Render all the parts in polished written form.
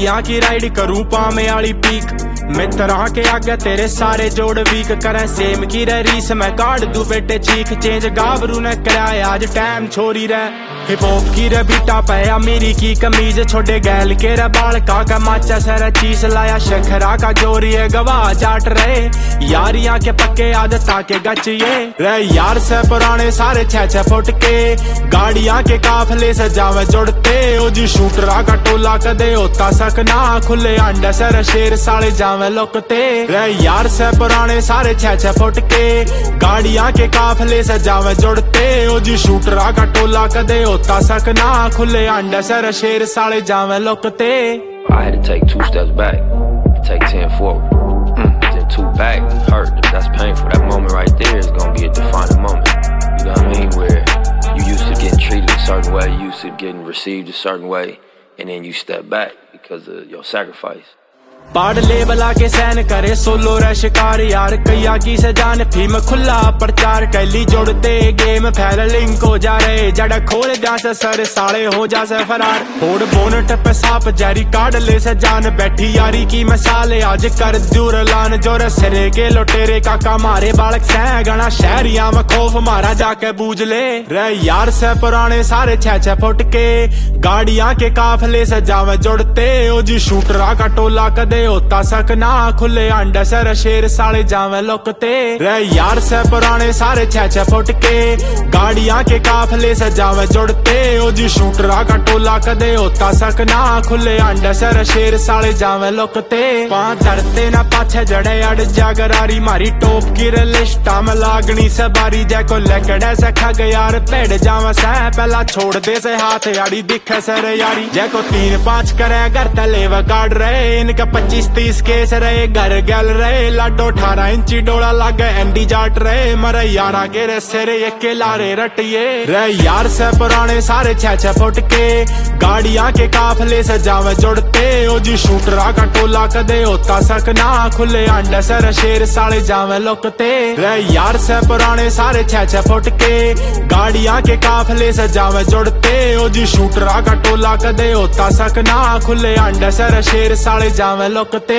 गाड़ियां की राइड करूं पामे आली पीक, मित्रा के आगे तेरे सारे जोड़ वीक, करें सेम की रीस मैं काट दू बेटे चीख, चेंज गाबरू ने कराया आज टाइम छोरी रे, हिप हॉप की रे बीटा पाया मेरी की कमीज, छोटे गैल के रे बाल का माचा सर चीज लाया, शखरा का जोरी है गवाह चाट रहे, यारियां के पक्के आदता के गचिए रे, यार से पुराने सारे 6-6 फुट के, गाड़ियां के काफले से जावे जुड़ते, ओ जी शूटरा का टोला कदे होता सकना, खुले अंडे सर शेर साले जावे लुकते रे, यार से पुराने सारे 6-6 फुट के, गाड़ियां के काफले से जावे जुड़ते, ओ जी शूटरा का टोला कदे होता सकना, खुले अंडे सर शेर साले जावे लुकते। I had to take 2 steps back, take 10 forward, then 2 back, hurt, that's painful. That moment right there is gonna be a defining moment, you know what I mean, where you used to getting treated a certain way, you used to getting received a certain way, and then you step back because of your sacrifice. पाड़ लेबला के San करे solo रे शिकार, यार कैया की से जान फीम खुला प्रचार, कैली जोड़ते गेम फैल लिंक हो जा रहे, जड़ा खोल जा से सर साले हो जा से फरार, फोड़ बोनट पे सांप जहरी काट ले से जान, बैठी यारी की मिसाल आज कर दूर लान, जोर सिरे के लुटेरे काका मारे बालक सह गणा, शहरिया में खौफ मारा जाके बूझ ले रे, यार से पुराने सारे 6-6 फुट के, गाड़ियां के काफले से जावे जुड़ते, ओ जी शूटरा का टोला कदे होता सकना, खुले अंडे सर शेर साले जावे लुकते रे, यार से पुराने सारे 6-6 फुट के, गाड़ियां के काफले से जावे जुड़ते, ओ जी शूटरा का टोला कदे होता सकना, खुले अंडे सर शेर साले जावे लुकते, पां धरते ना पाछे जड़े अड़ जागरारी, मारी टोप की लिस्टा में लागनी से बारी, जै को लकड़े से खग यार पेड़ जावे सह, पहला छोड़ दे से हाथ यारी दिखे सर यारी, जै को 3-5 करे घर तले व काट रहे, इनका 25-30 केस रहे, घर गल रहे, लाडो 18 इंची डोला लागे एंडी जाट रहे, मरे यारा के रे सिरे एक लारे रटिए रे, यार से पुराने सारे 6-6 फुट के, गाड़ियां के काफले से जावे जुड़ते, ओ जी शूटरा का टोला कदे होता सकना, खुले अंडे सर शेर साले जावे लुकते रे, यार से पुराने सारे 6-6 फुट के, गाड़ियां के काफले से जावे जुड़ते, ओ जी शूटरा का टोला कदे होता सकना, खुले अंडे सर शेर साले जावे लुकते।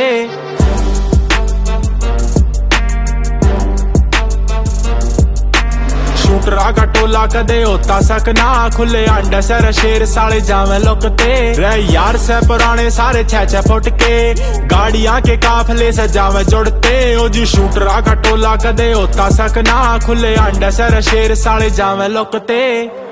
शूटरा का टोला कदे होता सकना, खुले अंडे सर शेर साले जावे लुकते रे, यार से पुराने सारे 6-6 फुट के, गाड़ियां के काफले से जावे जुड़ते, ओ जी शूटरा का टोला कदे होता सकना, खुले अंडे सर शेर साले जावे लुकते।